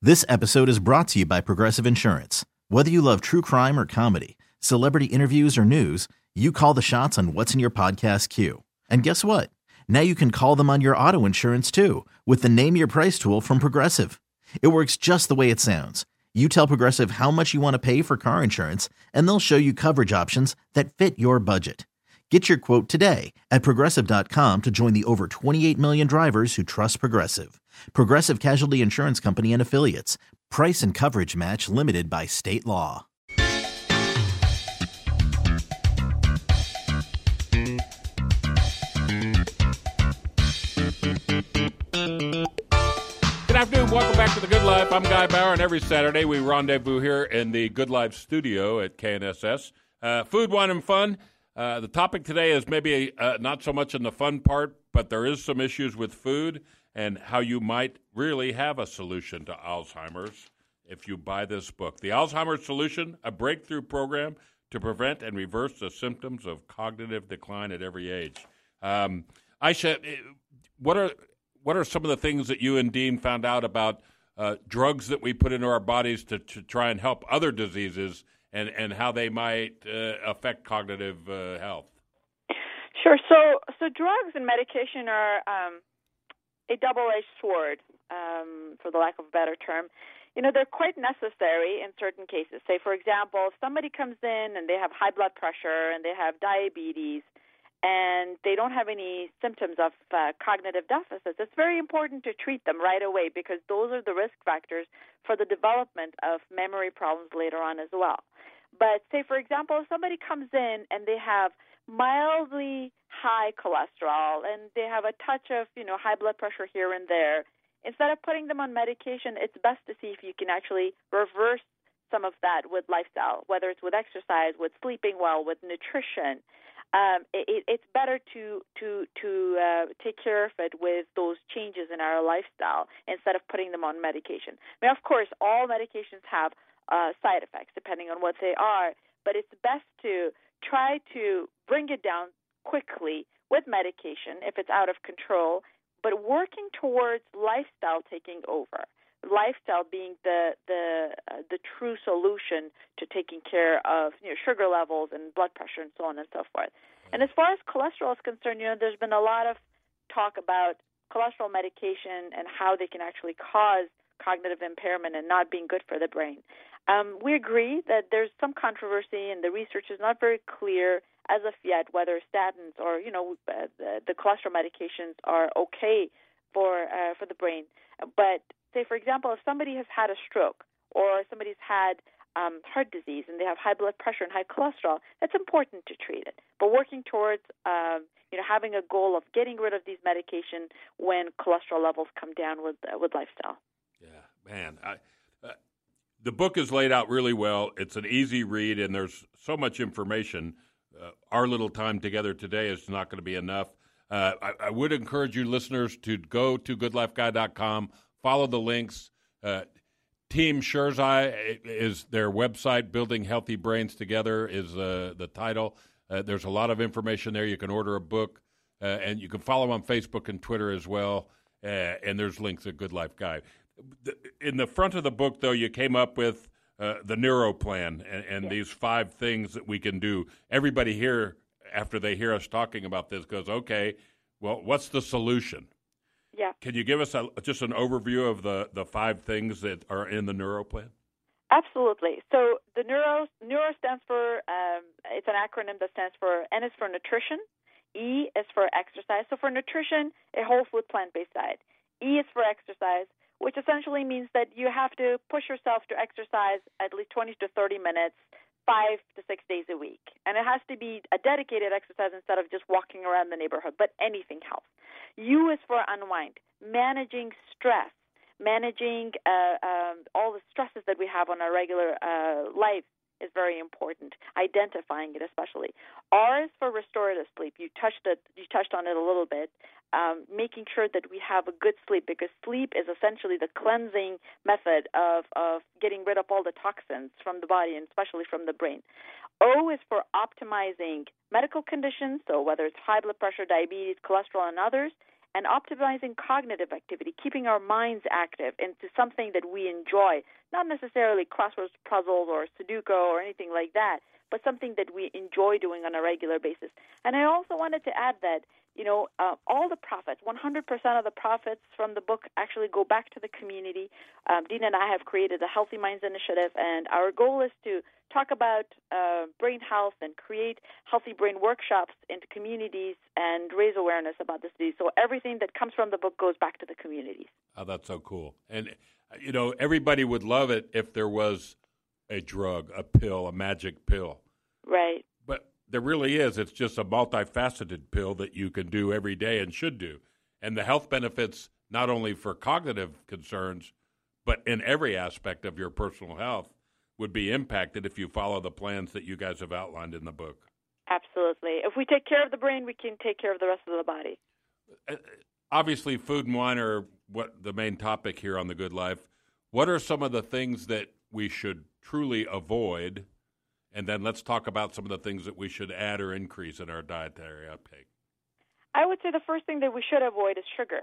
This episode is brought to you by Progressive Insurance. Whether you love true crime or comedy, celebrity interviews or news, you call the shots on what's in your podcast queue. And guess what? Now you can call them on your auto insurance too with the Name Your Price tool from Progressive. It works just the way it sounds. You tell Progressive how much you want to pay for car insurance, and they'll show you coverage options that fit your budget. Get your quote today at Progressive.com to join the over 28 million drivers who trust Progressive. Progressive Casualty Insurance Company and Affiliates. Price and coverage match limited by state law. Good afternoon. Welcome back to The Good Life. I'm Guy Bauer, and every Saturday we rendezvous here in the Good Life studio at KNSS. Food, wine, and fun. The topic today is maybe not so much in the fun part, but there is some issues with food and how you might really have a solution to Alzheimer's if you buy this book. The Alzheimer's Solution, a breakthrough program to prevent and reverse the symptoms of cognitive decline at every age. Aisha, what are some of the things that you and Dean found out about drugs that we put into our bodies to try and help other diseases and how they might affect cognitive health? Sure. So drugs and medication are a double-edged sword, for the lack of a better term. You know, they're quite necessary in certain cases. Say, for example, if somebody comes in and they have high blood pressure and they have diabetes and they don't have any symptoms of cognitive deficits, it's very important to treat them right away because those are the risk factors for the development of memory problems later on as well. But say, for example, if somebody comes in and they have mildly high cholesterol and they have a touch of, high blood pressure here and there, instead of putting them on medication, it's best to see if you can actually reverse some of that with lifestyle, whether it's with exercise, with sleeping well, with nutrition. It's better to take care of it with those changes in our lifestyle instead of putting them on medication. I mean, of course, all medications have side effects depending on what they are, but it's best to try to bring it down quickly with medication if it's out of control, but working towards lifestyle taking over. Lifestyle being the true solution to taking care of sugar levels and blood pressure and so on and so forth. And as far as cholesterol is concerned, there's been a lot of talk about cholesterol medication and how they can actually cause cognitive impairment and not being good for the brain. We agree that there's some controversy and the research is not very clear as of yet whether statins or the cholesterol medications are okay for the brain. But say, for example, if somebody has had a stroke or somebody's had heart disease and they have high blood pressure and high cholesterol, it's important to treat it. But working towards having a goal of getting rid of these medications when cholesterol levels come down with lifestyle. Yeah, man. The book is laid out really well. It's an easy read, and there's so much information. Our little time together today is not going to be enough. I would encourage you listeners to go to goodlifeguy.com, follow the links. Team Sherzai is their website. Building Healthy Brains Together is the title. There's a lot of information there. You can order a book, and you can follow them on Facebook and Twitter as well. And there's links at Good Life Guide. In the front of the book, though, you came up with the Neuro Plan and these 5 things that we can do. Everybody here, after they hear us talking about this, goes, okay, well, what's the solution? Yeah. Can you give us just an overview of the 5 things that are in the Neuro Plan? Absolutely. So the Neuro stands for, it's an acronym that stands for, N is for nutrition, E is for exercise. So for nutrition, a whole food plant-based diet. E is for exercise, which essentially means that you have to push yourself to exercise at least 20 to 30 minutes, 5 to 6 days a week. And it has to be a dedicated exercise instead of just walking around the neighborhood, but anything helps. U is for unwind, managing stress, managing all the stresses that we have on our regular life is very important, identifying it especially. R is for restorative sleep. You touched on it a little bit. Making sure that we have a good sleep, because sleep is essentially the cleansing method of getting rid of all the toxins from the body and especially from the brain. O is for optimizing medical conditions, so whether it's high blood pressure, diabetes, cholesterol, and others. and optimizing cognitive activity, keeping our minds active into something that we enjoy, not necessarily crossword puzzles or Sudoku or anything like that, but something that we enjoy doing on a regular basis. And I also wanted to add that, all the profits, 100% of the profits from the book actually go back to the community. Dina and I have created a Healthy Minds Initiative, and our goal is to talk about brain health and create healthy brain workshops into communities and raise awareness about this disease. So everything that comes from the book goes back to the communities. Oh, that's so cool. And, everybody would love it if there was a drug, a pill, a magic pill. Right. But there really is. It's just a multifaceted pill that you can do every day and should do. And the health benefits, not only for cognitive concerns, but in every aspect of your personal health, would be impacted if you follow the plans that you guys have outlined in the book. Absolutely. If we take care of the brain, we can take care of the rest of the body. Obviously, food and wine are what the main topic here on The Good Life. What are some of the things that we should truly avoid? And then let's talk about some of the things that we should add or increase in our dietary uptake. I would say the first thing that we should avoid is sugar.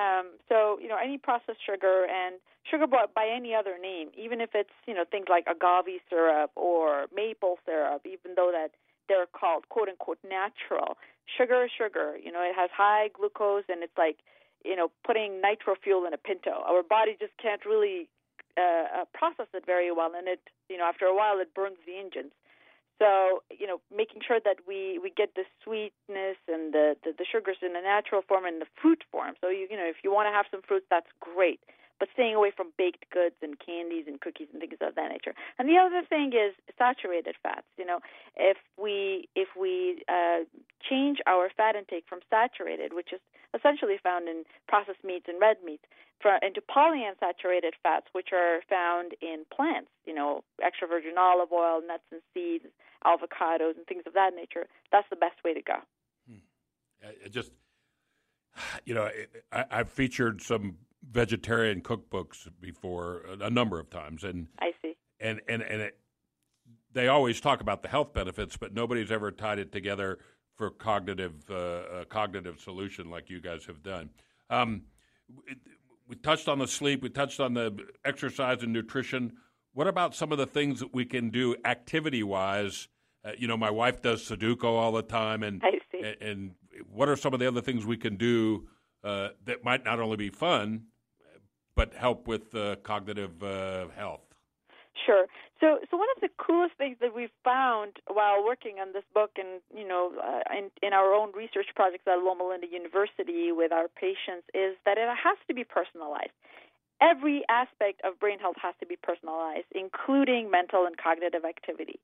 Any processed sugar and sugar by any other name, even if it's, things like agave syrup or maple syrup, even though that they're called, quote unquote, natural. Sugar is sugar. It has high glucose, and it's like, putting nitro fuel in a Pinto. Our body just can't really process it very well, and it, after a while, it burns the engines. So, making sure that we get the sweetness and the sugars in a natural form and the fruit form. So, if you want to have some fruits, that's great. But staying away from baked goods and candies and cookies and things of that nature. And the other thing is saturated fats. If we change our fat intake from saturated, which is essentially found in processed meats and red meats, into polyunsaturated fats, which are found in plants, extra virgin olive oil, nuts and seeds, avocados, and things of that nature, that's the best way to go. I've featured some vegetarian cookbooks before a number of times, and I see. And they always talk about the health benefits, but nobody's ever tied it together for cognitive solution like you guys have done. We touched on the sleep. We touched on the exercise and nutrition. What about some of the things that we can do activity-wise? My wife does Sudoku all the time, and I see. And what are some of the other things we can do that might not only be fun, but help with cognitive health? Sure. So one of the coolest things that we've found while working on this book and, in our own research projects at Loma Linda University with our patients is that it has to be personalized. Every aspect of brain health has to be personalized, including mental and cognitive activity.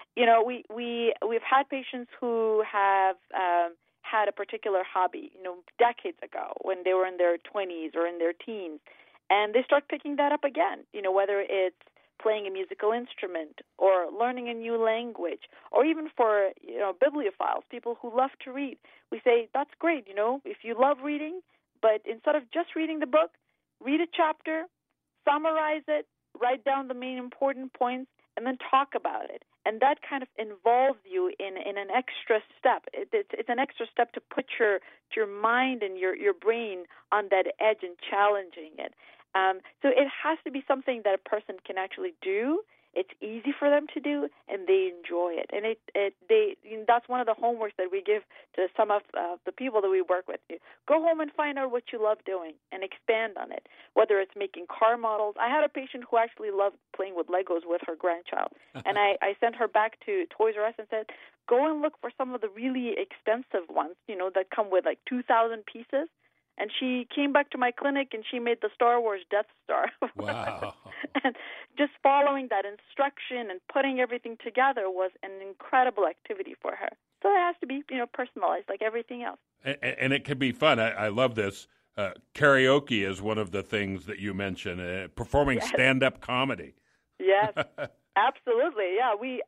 We've had patients who have had a particular hobby, decades ago when they were in their 20s or in their teens, and they start picking that up again, whether it's playing a musical instrument or learning a new language, or even for, bibliophiles, people who love to read. We say, that's great, if you love reading, but instead of just reading the book, read a chapter, summarize it, write down the main important points, and then talk about it. And that kind of involves you in an extra step. It's an extra step to put your mind and your brain on that edge and challenging it. So it has to be something that a person can actually do. It's easy for them to do, and they enjoy it. And that's one of the homeworks that we give to some of the people that we work with. Go home and find out what you love doing and expand on it, whether it's making car models. I had a patient who actually loved playing with Legos with her grandchild, and I sent her back to Toys R Us and said, go and look for some of the really expensive ones, that come with like 2,000 pieces. And she came back to my clinic, and she made the Star Wars Death Star. Wow. And just following that instruction and putting everything together was an incredible activity for her. So it has to be, personalized like everything else. And it can be fun. I love this. Karaoke is one of the things that you mentioned, performing stand-up comedy. Yes, absolutely. Yeah, we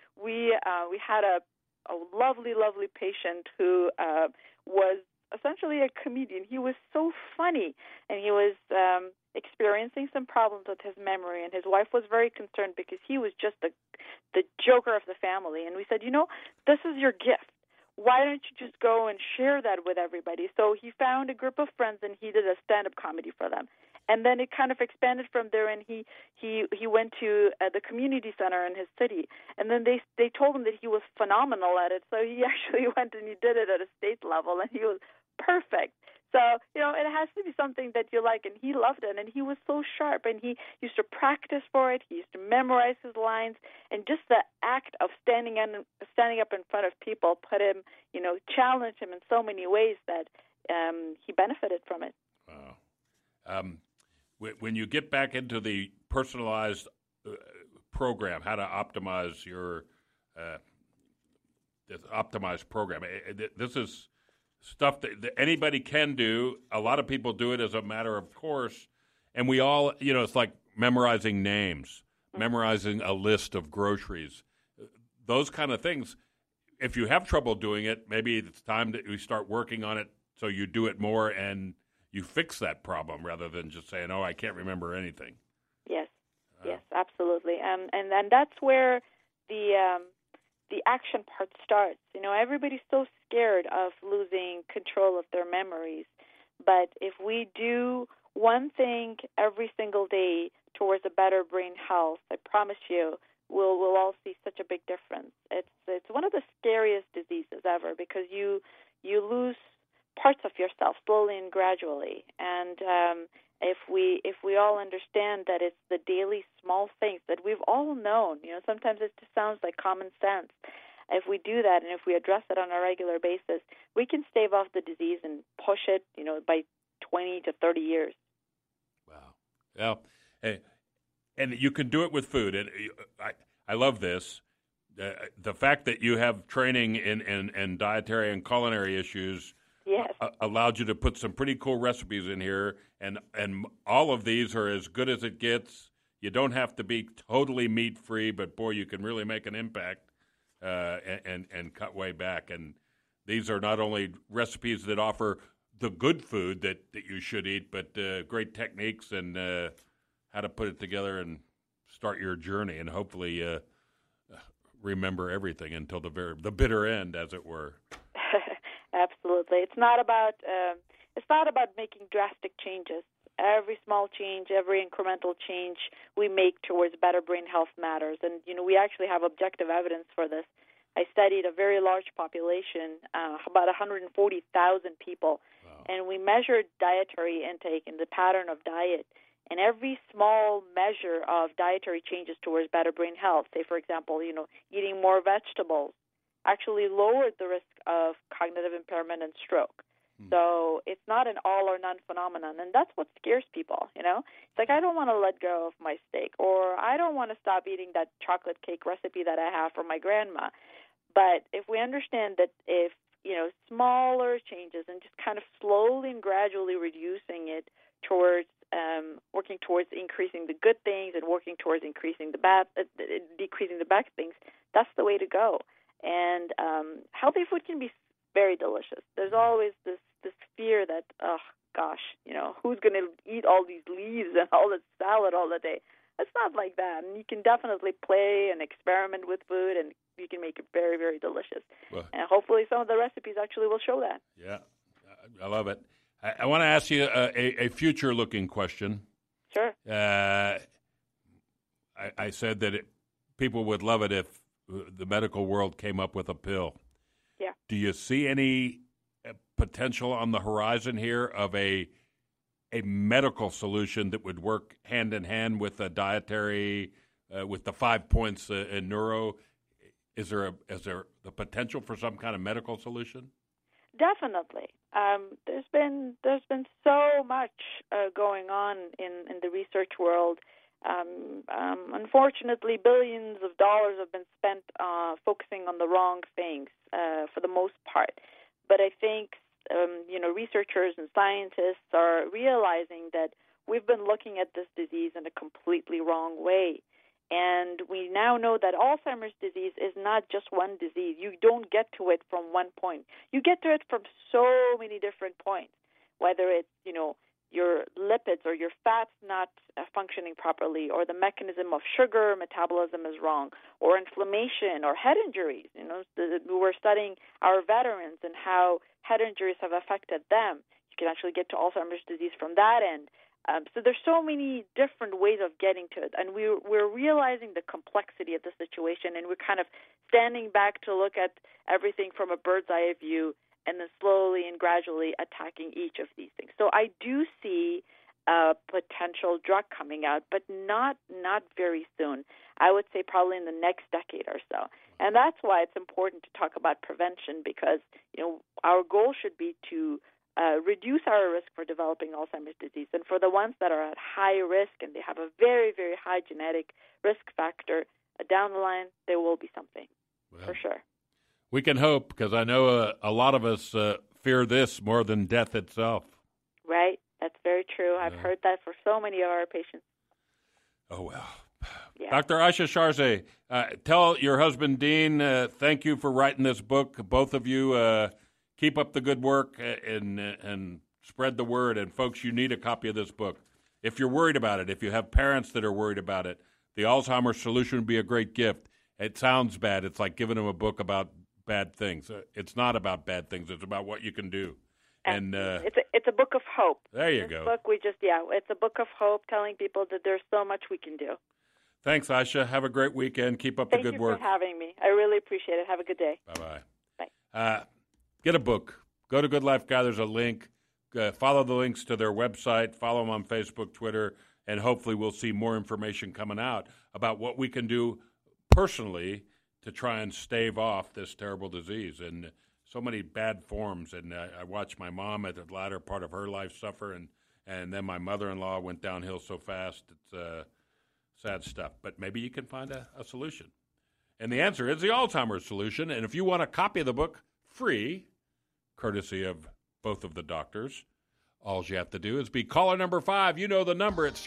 had a lovely, lovely patient who was essentially a comedian. He was so funny, and he was experiencing some problems with his memory, and his wife was very concerned because he was just the joker of the family. And we said, this is your gift. why don't you just go and share that with everybody? So he found a group of friends and he did a stand-up comedy for them. And then it kind of expanded from there, and he went to the community center in his city. And then they told him that he was phenomenal at it, so he actually went and he did it at a state level, and he was perfect. So, it has to be something that you like, and he loved it, and he was so sharp, and he used to practice for it. He used to memorize his lines, and just the act of standing up in front of people put him, challenged him in so many ways that he benefited from it. Wow. When you get back into the personalized program, how to optimize your optimized program, this is stuff that anybody can do. A lot of people do it as a matter of course, and we all, it's like memorizing names, memorizing a list of groceries, those kind of things. If you have trouble doing it, maybe it's time that you start working on it so you do it more and you fix that problem rather than just saying, "Oh, I can't remember anything." Yes, yes, absolutely. And that's where the action part starts. Everybody's so scared of losing control of their memories, but if we do one thing every single day towards a better brain health, I promise you, we'll all see such a big difference. It's one of the scariest diseases ever because you lose parts of yourself slowly and gradually. And if we all understand that it's the daily small things that we've all known, sometimes it just sounds like common sense. If we do that and if we address it on a regular basis, we can stave off the disease and push it, by 20 to 30 years. Wow. Well, and you can do it with food. And I love this. The fact that you have training in dietary and culinary issues. Yes. Allowed you to put some pretty cool recipes in here, and all of these are as good as it gets. You don't have to be totally meat-free, but, boy, you can really make an impact and cut way back. And these are not only recipes that offer the good food that you should eat, but great techniques and how to put it together and start your journey and hopefully remember everything until the bitter end, as it were. Absolutely. It's not about making drastic changes. Every small change, every incremental change we make towards better brain health matters. And, we actually have objective evidence for this. I studied a very large population, about 140,000 people, wow. And we measured dietary intake and the pattern of diet. And every small measure of dietary changes towards better brain health, say, for example, eating more vegetables, actually lowered the risk of cognitive impairment and stroke. So it's not an all or none phenomenon, and that's what scares people, It's like, I don't want to let go of my steak, or I don't want to stop eating that chocolate cake recipe that I have from my grandma. But if we understand that if, smaller changes and just kind of slowly and gradually reducing it towards working towards increasing the good things and working towards increasing the bad, decreasing the bad things, that's the way to go. And healthy food can be very delicious. There's always this fear that, oh, gosh, who's going to eat all these leaves and all this salad all the day? It's not like that. And you can definitely play and experiment with food, and you can make it very, very delicious. Well, and hopefully some of the recipes actually will show that. Yeah, I love it. I want to ask you a future-looking question. Sure. I said that people would love it if the medical world came up with a pill. Yeah. Do you see any potential on the horizon here of a medical solution that would work hand in hand with a dietary, with the 5 points in neuro? Is there the potential for some kind of medical solution? Definitely. There's been so much going on in the research world. Unfortunately, billions of dollars have been spent focusing on the wrong things for the most part. But I think researchers and scientists are realizing that we've been looking at this disease in a completely wrong way. And we now know that Alzheimer's disease is not just one disease. You don't get to it from one point. You get to it from so many different points, whether it's, your lipids or your fats not functioning properly, or the mechanism of sugar metabolism is wrong, or inflammation or head injuries. We're studying our veterans and how head injuries have affected them. You can actually get to Alzheimer's disease from that end. So there's so many different ways of getting to it, and we're realizing the complexity of the situation, and we're kind of standing back to look at everything from a bird's eye view, and then slowly and gradually attacking each of these things. So I do see a potential drug coming out, but not very soon. I would say probably in the next decade or so. And that's why it's important to talk about prevention, because our goal should be to reduce our risk for developing Alzheimer's disease. And for the ones that are at high risk and they have a very, very high genetic risk factor, down the line there will be something, for sure. We can hope, because I know a lot of us fear this more than death itself. Right. That's very true. I've heard that for so many of our patients. Oh, well. Yeah. Dr. Ayesha Sharzeh, tell your husband, Dean, thank you for writing this book. Both of you, keep up the good work and spread the word. And, folks, you need a copy of this book. If you're worried about it, if you have parents that are worried about it, The Alzheimer's Solution would be a great gift. It sounds bad. It's like giving them a book about bad things. It's not about bad things. It's about what you can do. And it's a book of hope. There you this go. Book it's a book of hope, telling people that there's so much we can do. Thanks, Ayesha. Have a great weekend. Keep up the good work. Thank you for having me. I really appreciate it. Have a good day. Bye-bye. Bye. Get a book. Go to Good Life Guy. There's a link. Follow the links to their website. Follow them on Facebook, Twitter, and hopefully we'll see more information coming out about what we can do personally to try and stave off this terrible disease and so many bad forms. And I watched my mom at the latter part of her life suffer, and then my mother-in-law went downhill so fast. It's sad stuff. But maybe you can find a solution. And the answer is the Alzheimer's Solution. And if you want a copy of the book, free, courtesy of both of the doctors, all you have to do is be caller number 5. You know the number. It's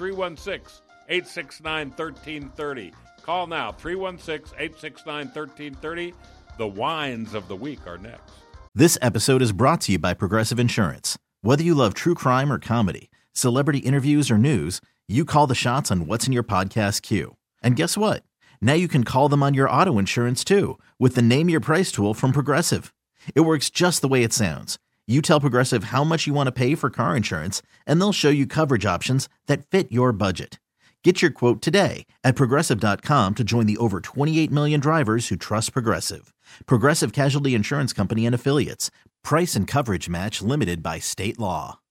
316-869-1330. Call now, 316-869-1330. The wines of the week are next. This episode is brought to you by Progressive Insurance. Whether you love true crime or comedy, celebrity interviews or news, you call the shots on what's in your podcast queue. And guess what? Now you can call them on your auto insurance too with the Name Your Price tool from Progressive. It works just the way it sounds. You tell Progressive how much you want to pay for car insurance, and they'll show you coverage options that fit your budget. Get your quote today at Progressive.com to join the over 28 million drivers who trust Progressive. Progressive Casualty Insurance Company and Affiliates. Price and coverage match limited by state law.